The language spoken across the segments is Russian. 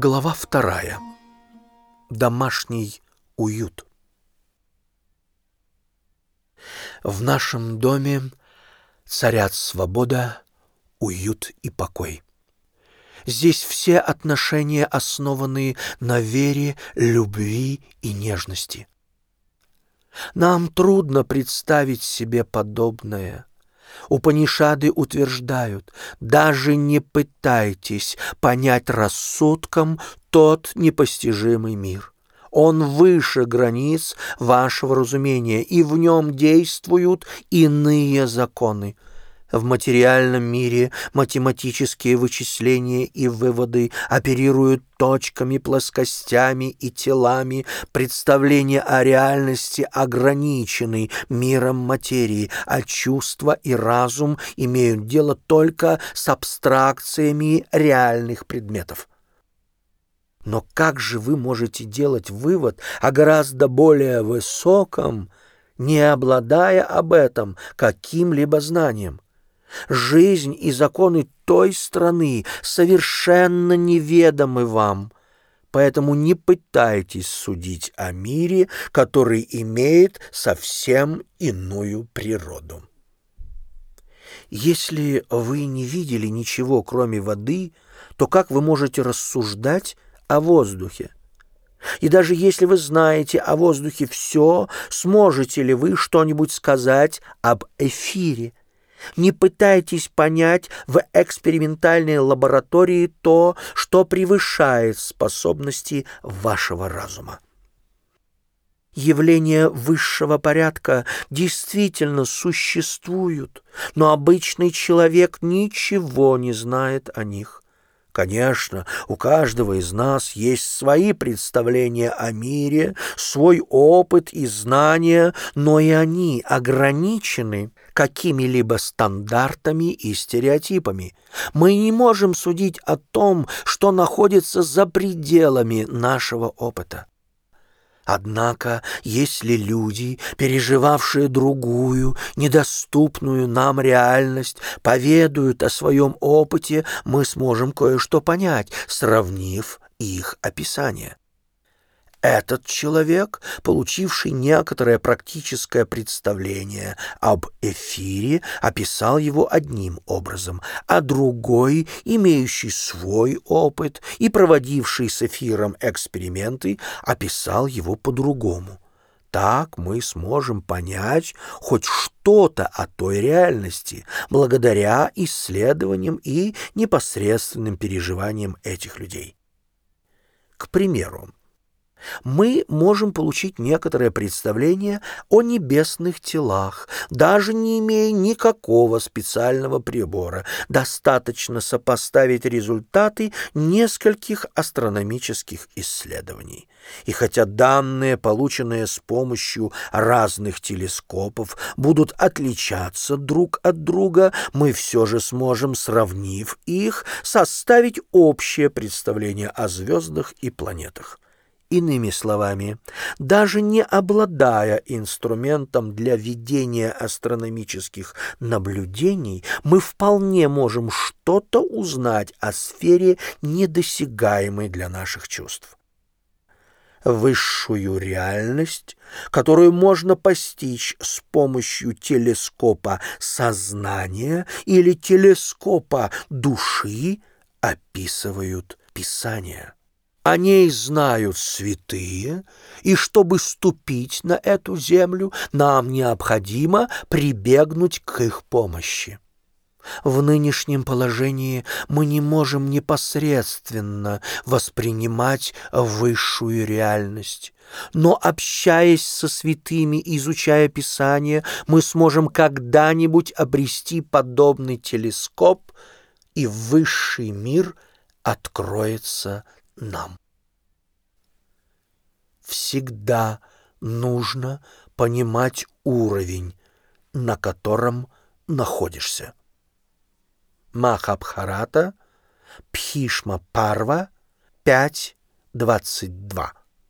Глава 2. Домашний уют. В нашем доме царят свобода, уют и покой. Здесь все отношения основаны на вере, любви и нежности. Нам трудно представить себе подобное. Упанишады утверждают: даже не пытайтесь понять рассудком тот непостижимый мир. Он выше границ вашего разумения, и в нем действуют иные законы. В материальном мире математические вычисления и выводы оперируют точками, плоскостями и телами. Представления о реальности ограничены миром материи, а чувства и разум имеют дело только с абстракциями реальных предметов. Но как же вы можете делать вывод о гораздо более высоком, не обладая об этом каким-либо знанием? Жизнь и законы той страны совершенно неведомы вам, поэтому не пытайтесь судить о мире, который имеет совсем иную природу. Если вы не видели ничего, кроме воды, то как вы можете рассуждать о воздухе? И даже если вы знаете о воздухе все, сможете ли вы что-нибудь сказать об эфире? Не пытайтесь понять в экспериментальной лаборатории то, что превышает способности вашего разума. Явления высшего порядка действительно существуют, но обычный человек ничего не знает о них. Конечно, у каждого из нас есть свои представления о мире, свой опыт и знания, но и они ограничены какими-либо стандартами и стереотипами. Мы не можем судить о том, что находится за пределами нашего опыта. Однако, если люди, переживавшие другую, недоступную нам реальность, поведают о своем опыте, мы сможем кое-что понять, сравнив их описание. Этот человек, получивший некоторое практическое представление об эфире, описал его одним образом, а другой, имеющий свой опыт и проводивший с эфиром эксперименты, описал его по-другому. Так мы сможем понять хоть что-то о той реальности, благодаря исследованиям и непосредственным переживаниям этих людей. К примеру, мы можем получить некоторое представление о небесных телах, даже не имея никакого специального прибора. Достаточно сопоставить результаты нескольких астрономических исследований. И хотя данные, полученные с помощью разных телескопов, будут отличаться друг от друга, мы все же сможем, сравнив их, составить общее представление о звездах и планетах. Иными словами, даже не обладая инструментом для ведения астрономических наблюдений, мы вполне можем что-то узнать о сфере, недосягаемой для наших чувств. Высшую реальность, которую можно постичь с помощью телескопа сознания или телескопа души, описывают Писания. О ней знают святые, и чтобы ступить на эту землю, нам необходимо прибегнуть к их помощи. В нынешнем положении мы не можем непосредственно воспринимать высшую реальность, но, общаясь со святыми, изучая Писание, мы сможем когда-нибудь обрести подобный телескоп, и высший мир откроется нам. Всегда нужно понимать уровень, на котором находишься. Махабхарата, Бхишма Парва, 5.22.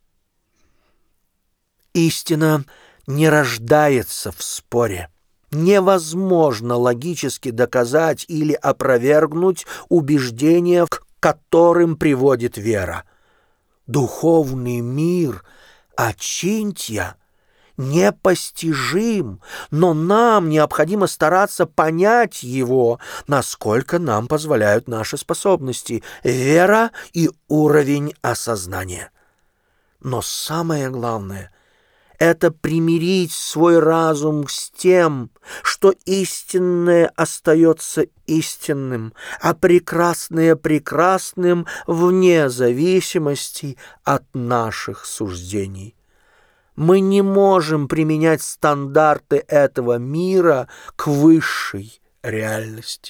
Истина не рождается в споре. Невозможно логически доказать или опровергнуть убеждения, к которым приводит вера. Духовный мир Очинтья непостижим, но нам необходимо стараться понять его, насколько нам позволяют наши способности, вера и уровень осознания. Но самое главное — это примирить свой разум с тем, что истинное остается истинным, а прекрасное прекрасным вне зависимости от наших суждений. Мы не можем применять стандарты этого мира к высшей реальности.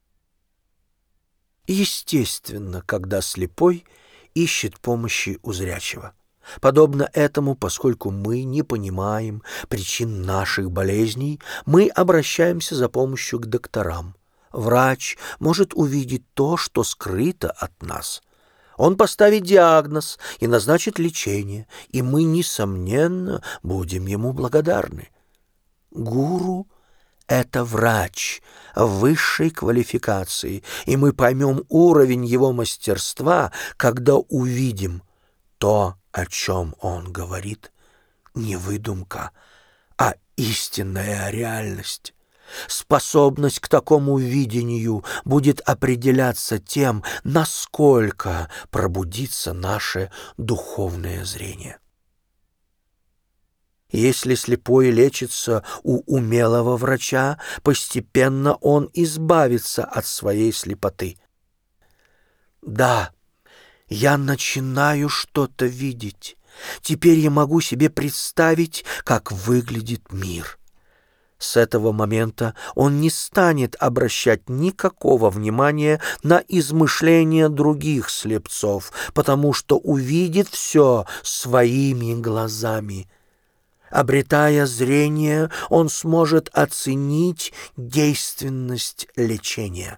Естественно, когда слепой ищет помощи у зрячего. Подобно этому, поскольку мы не понимаем причин наших болезней, мы обращаемся за помощью к докторам. Врач может увидеть то, что скрыто от нас. Он поставит диагноз и назначит лечение, и мы, несомненно, будем ему благодарны. Гуру — это врач высшей квалификации, и мы поймем уровень его мастерства, когда увидим то, о чем он говорит, не выдумка, а истинная реальность. Способность к такому видению будет определяться тем, насколько пробудится наше духовное зрение. Если слепой лечится у умелого врача, постепенно он избавится от своей слепоты. Да, я начинаю что-то видеть. Теперь я могу себе представить, как выглядит мир. С этого момента он не станет обращать никакого внимания на измышления других слепцов, потому что увидит все своими глазами. Обретая зрение, он сможет оценить действенность лечения.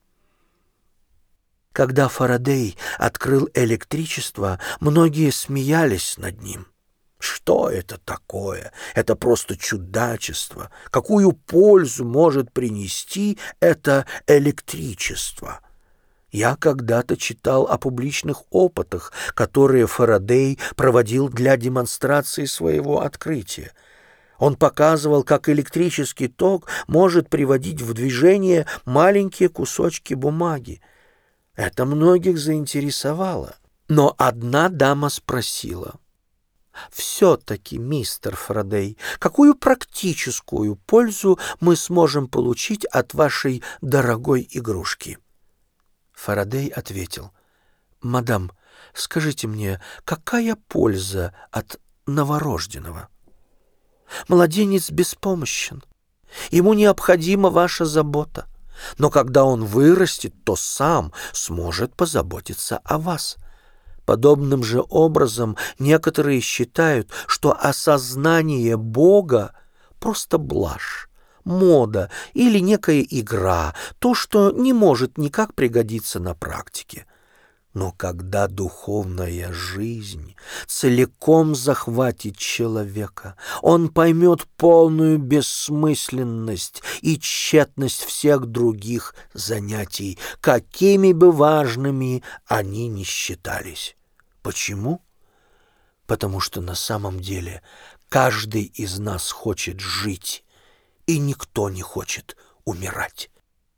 Когда Фарадей открыл электричество, многие смеялись над ним. Что это такое? Это просто чудачество. Какую пользу может принести это электричество? Я когда-то читал о публичных опытах, которые Фарадей проводил для демонстрации своего открытия. Он показывал, как электрический ток может приводить в движение маленькие кусочки бумаги. Это многих заинтересовало. Но одна дама спросила: «Все-таки, мистер Фарадей, какую практическую пользу мы сможем получить от вашей дорогой игрушки?» Фарадей ответил: «Мадам, скажите мне, какая польза от новорожденного? Младенец беспомощен, ему необходима ваша забота. Но когда он вырастет, то сам сможет позаботиться о вас». Подобным же образом некоторые считают, что осознание Бога — просто блажь, мода или некая игра, то, что не может никак пригодиться на практике. Но когда духовная жизнь целиком захватит человека, он поймет полную бессмысленность и тщетность всех других занятий, какими бы важными они ни считались. Почему? Потому что на самом деле каждый из нас хочет жить, и никто не хочет умирать.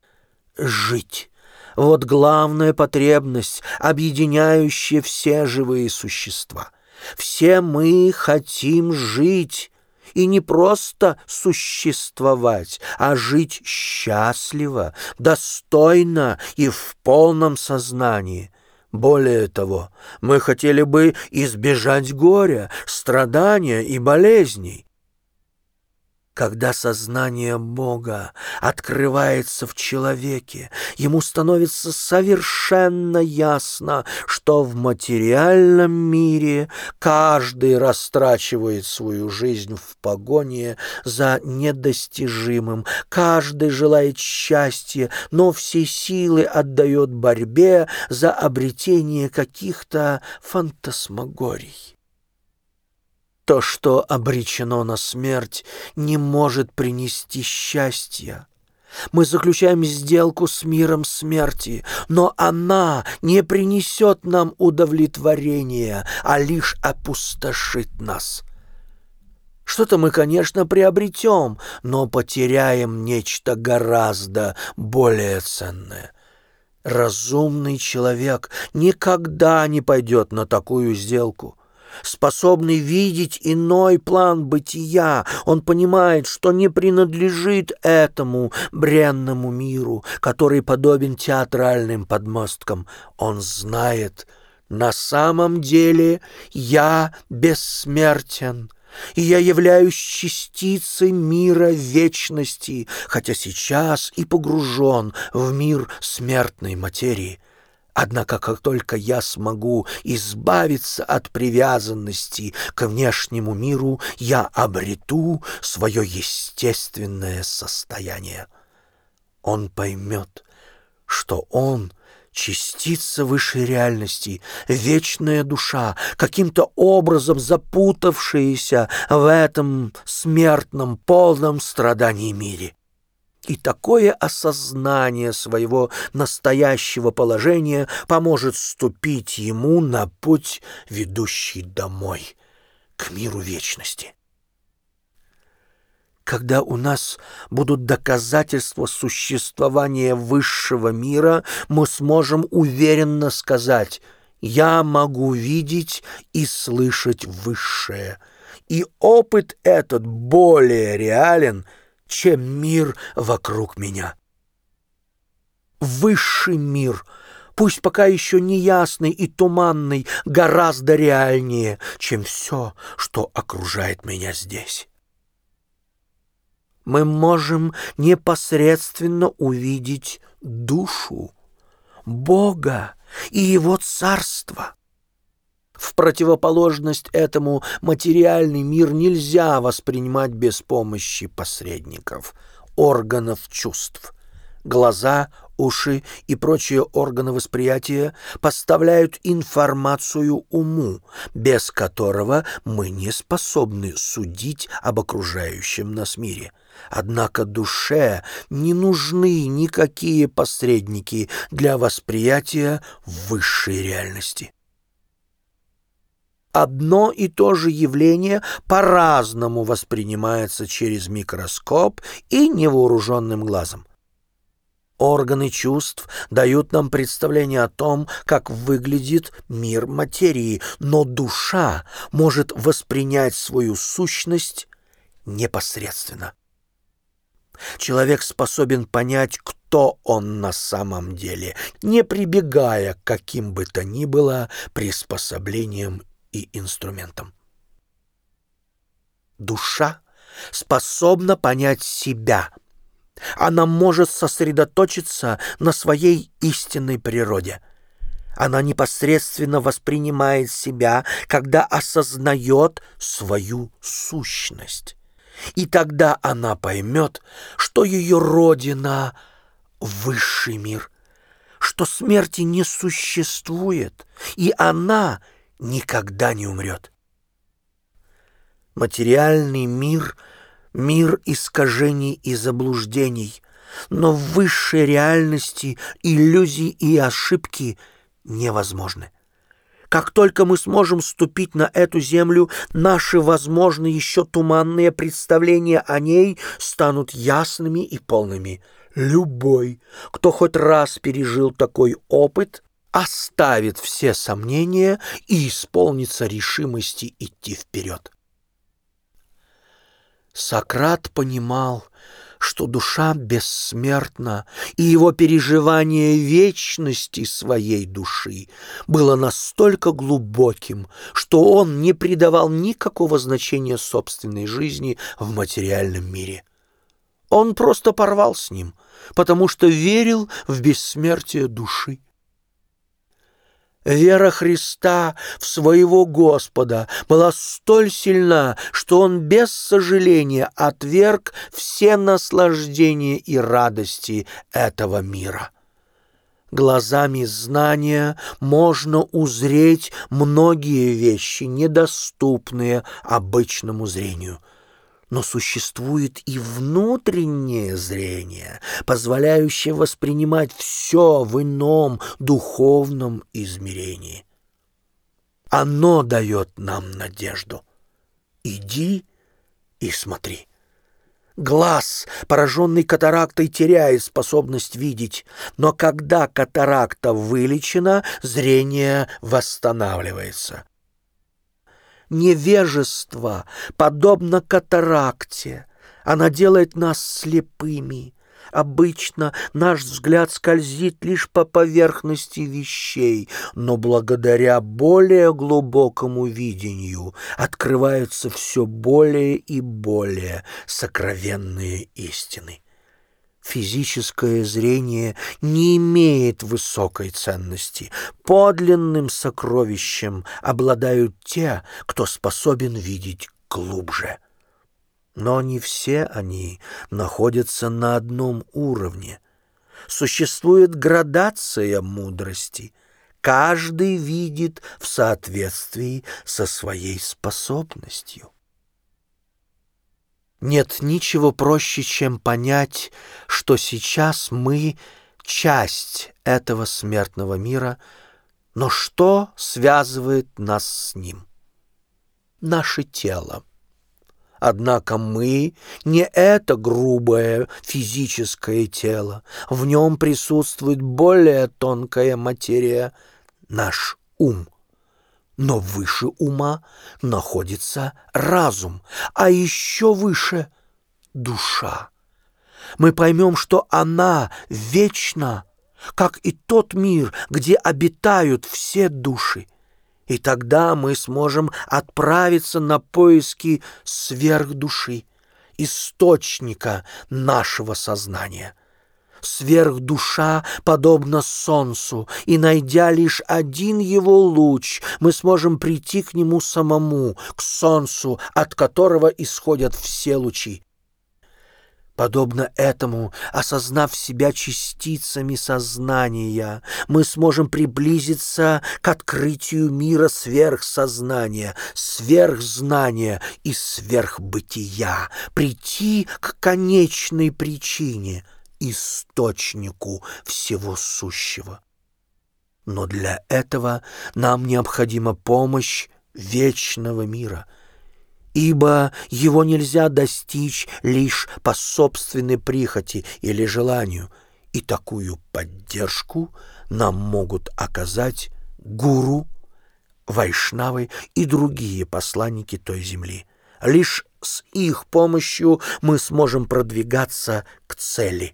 Жить — вот главная потребность, объединяющая все живые существа. Все мы хотим жить, и не просто существовать, а жить счастливо, достойно и в полном сознании. Более того, мы хотели бы избежать горя, страдания и болезней. Когда сознание Бога открывается в человеке, ему становится совершенно ясно, что в материальном мире каждый растрачивает свою жизнь в погоне за недостижимым, каждый желает счастья, но все силы отдает борьбе за обретение каких-то фантасмагорий. То, что обречено на смерть, не может принести счастья. Мы заключаем сделку с миром смерти, но она не принесет нам удовлетворения, а лишь опустошит нас. Что-то мы, конечно, приобретем, но потеряем нечто гораздо более ценное. Разумный человек никогда не пойдет на такую сделку. Способный видеть иной план бытия, он понимает, что не принадлежит этому бренному миру, который подобен театральным подмосткам. Он знает, на самом деле я бессмертен, и я являюсь частицей мира вечности, хотя сейчас и погружен в мир смертной материи. Однако, как только я смогу избавиться от привязанности к внешнему миру, я обрету свое естественное состояние. Он поймет, что он — частица высшей реальности, вечная душа, каким-то образом запутавшаяся в этом смертном, полном страданий мире. И такое осознание своего настоящего положения поможет ступить ему на путь, ведущий домой, к миру вечности. Когда у нас будут доказательства существования высшего мира, мы сможем уверенно сказать: «Я могу видеть и слышать высшее». И опыт этот более реален, чем мир вокруг меня. Высший мир, пусть пока еще неясный и туманный, гораздо реальнее, чем все, что окружает меня здесь. Мы можем непосредственно увидеть душу, Бога и Его Царство. В противоположность этому материальный мир нельзя воспринимать без помощи посредников, органов чувств. Глаза, уши и прочие органы восприятия поставляют информацию уму, без которого мы не способны судить об окружающем нас мире. Однако душе не нужны никакие посредники для восприятия высшей реальности. Одно и то же явление по-разному воспринимается через микроскоп и невооруженным глазом. Органы чувств дают нам представление о том, как выглядит мир материи, но душа может воспринять свою сущность непосредственно. Человек способен понять, кто он на самом деле, не прибегая к каким бы то ни было приспособлениям и инструментам. Душа способна понять себя. Она может сосредоточиться на своей истинной природе. Она непосредственно воспринимает себя, когда осознает свою сущность. И тогда она поймет, что ее родина — высший мир, что смерти не существует, и она никогда не умрет. Материальный мир — мир искажений и заблуждений, но в высшей реальности иллюзии и ошибки невозможны. Как только мы сможем ступить на эту землю, наши, возможно, еще туманные представления о ней станут ясными и полными. Любой, кто хоть раз пережил такой опыт, оставит все сомнения и исполнится решимости идти вперед. Сократ понимал, что душа бессмертна, и его переживание вечности своей души было настолько глубоким, что он не придавал никакого значения собственной жизни в материальном мире. Он просто порвал с ним, потому что верил в бессмертие души. Вера Христа в своего Господа была столь сильна, что он без сожаления отверг все наслаждения и радости этого мира. Глазами знания можно узреть многие вещи, недоступные обычному зрению. Но существует и внутреннее зрение, позволяющее воспринимать все в ином духовном измерении. Оно дает нам надежду. Иди и смотри. Глаз, пораженный катарактой, теряет способность видеть, но когда катаракта вылечена, зрение восстанавливается. Невежество подобно катаракте. Она делает нас слепыми. Обычно наш взгляд скользит лишь по поверхности вещей, но благодаря более глубокому видению открываются все более и более сокровенные истины. Физическое зрение не имеет высокой ценности. Подлинным сокровищем обладают те, кто способен видеть глубже. Но не все они находятся на одном уровне. Существует градация мудрости. Каждый видит в соответствии со своей способностью. Нет ничего проще, чем понять, что сейчас мы — часть этого смертного мира, но что связывает нас с ним? Наше тело. Однако мы — не это грубое физическое тело, в нем присутствует более тонкая материя — наш ум. Но выше ума находится разум, а еще выше — душа. Мы поймем, что она вечна, как и тот мир, где обитают все души. И тогда мы сможем отправиться на поиски сверхдуши, источника нашего сознания. Сверхдуша подобна солнцу, и, найдя лишь один его луч, мы сможем прийти к нему самому, к солнцу, от которого исходят все лучи. Подобно этому, осознав себя частицами сознания, мы сможем приблизиться к открытию мира сверхсознания, сверхзнания и сверхбытия, прийти к конечной причине — источнику всего сущего. Но для этого нам необходима помощь вечного мира, ибо его нельзя достичь лишь по собственной прихоти или желанию, и такую поддержку нам могут оказать гуру, вайшнавы и другие посланники той земли. Лишь с их помощью мы сможем продвигаться к цели.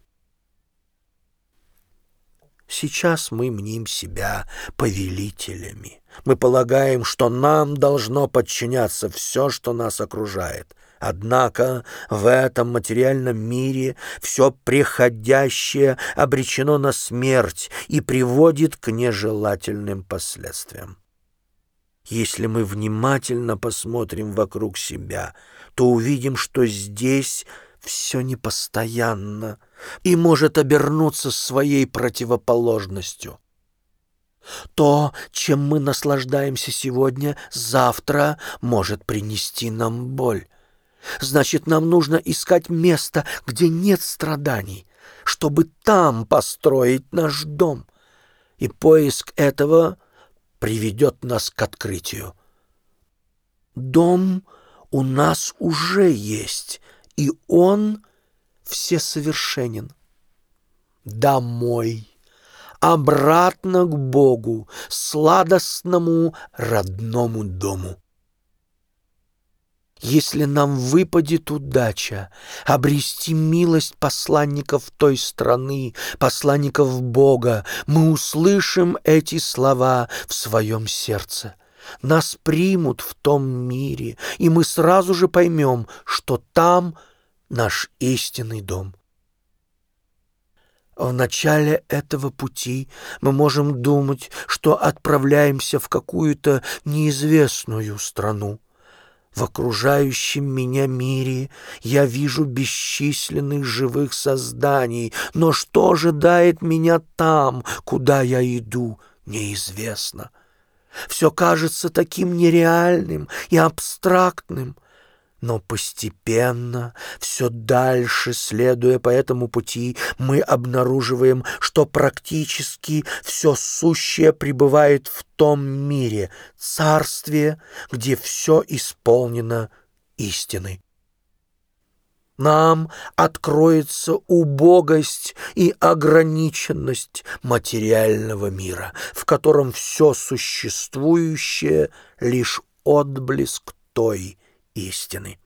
Сейчас мы мним себя повелителями. Мы полагаем, что нам должно подчиняться все, что нас окружает. Однако в этом материальном мире все приходящее обречено на смерть и приводит к нежелательным последствиям. Если мы внимательно посмотрим вокруг себя, то увидим, что здесь все непостоянно и может обернуться своей противоположностью. То, чем мы наслаждаемся сегодня, завтра может принести нам боль. Значит, нам нужно искать место, где нет страданий, чтобы там построить наш дом. И поиск этого приведет нас к открытию. Дом у нас уже есть, и он всесовершенен. Домой, обратно к Богу, сладостному родному дому. Если нам выпадет удача обрести милость посланников той страны, посланников Бога, мы услышим эти слова в своем сердце. Нас примут в том мире, и мы сразу же поймем, что там наш истинный дом. В начале этого пути мы можем думать, что отправляемся в какую-то неизвестную страну. В окружающем меня мире я вижу бесчисленных живых созданий, но что ожидает меня там, куда я иду, неизвестно. Все кажется таким нереальным и абстрактным, Но постепенно, все дальше, следуя по этому пути, мы обнаруживаем, что практически все сущее пребывает в том мире, царстве, где все исполнено истиной. Нам откроется убогость и ограниченность материального мира, в котором все существующее — лишь отблеск той истины.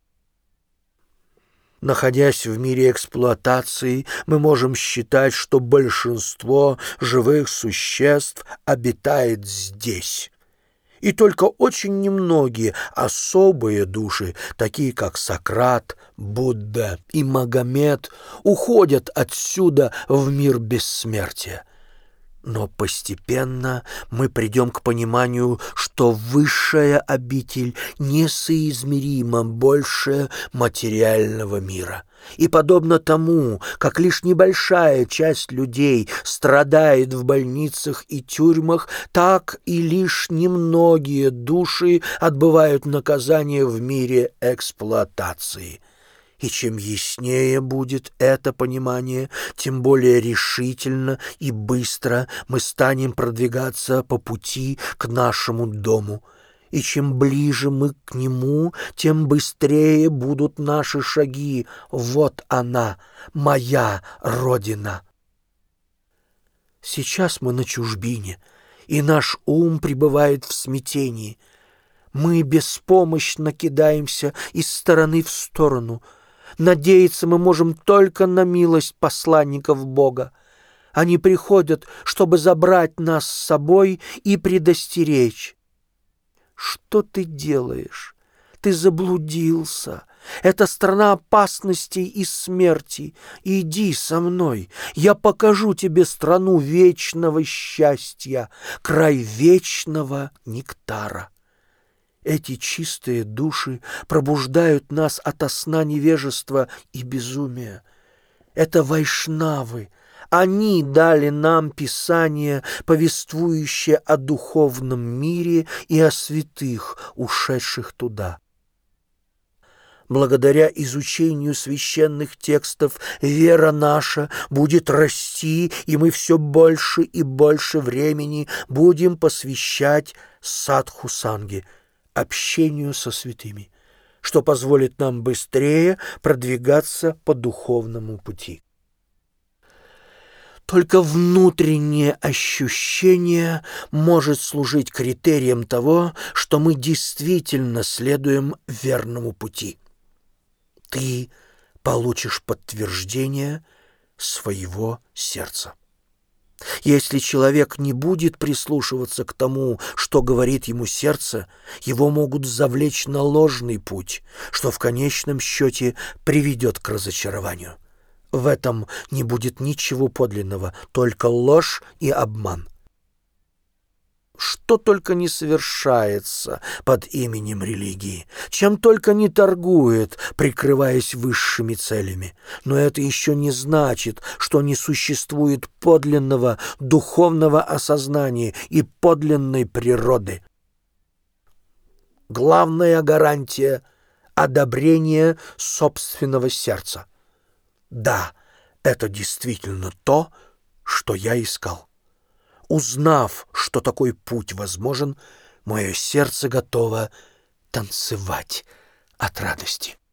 Находясь в мире эксплуатации, мы можем считать, что большинство живых существ обитает здесь. И только очень немногие особые души, такие как Сократ, Будда и Магомед, уходят отсюда в мир бессмертия. Но постепенно мы придем к пониманию, что высшая обитель несоизмеримо больше материального мира. И подобно тому, как лишь небольшая часть людей страдает в больницах и тюрьмах, так и лишь немногие души отбывают наказание в мире эксплуатации. И чем яснее будет это понимание, тем более решительно и быстро мы станем продвигаться по пути к нашему дому. И чем ближе мы к нему, тем быстрее будут наши шаги. Вот она, моя родина. Сейчас мы на чужбине, и наш ум пребывает в смятении. Мы беспомощно кидаемся из стороны в сторону. Надеяться мы можем только на милость посланников Бога. Они приходят, чтобы забрать нас с собой и предостеречь. Что ты делаешь? Ты заблудился. Это страна опасностей и смерти. Иди со мной. Я покажу тебе страну вечного счастья, край вечного нектара. Эти чистые души пробуждают нас ото сна невежества и безумия. Это вайшнавы. Они дали нам Писание, повествующее о духовном мире и о святых, ушедших туда. Благодаря изучению священных текстов вера наша будет расти, и мы все больше и больше времени будем посвящать садху-санге, общению со святыми, что позволит нам быстрее продвигаться по духовному пути. Только внутреннее ощущение может служить критерием того, что мы действительно следуем верному пути. Ты получишь подтверждение своего сердца. Если человек не будет прислушиваться к тому, что говорит ему сердце, его могут завлечь на ложный путь, что в конечном счете приведет к разочарованию. В этом не будет ничего подлинного, только ложь и обман. Что только не совершается под именем религии, чем только не торгует, прикрываясь высшими целями. Но это еще не значит, что не существует подлинного духовного осознания и подлинной природы. Главная гарантия — одобрение собственного сердца. Да, это действительно то, что я искал. Узнав, что такой путь возможен, мое сердце готово танцевать от радости.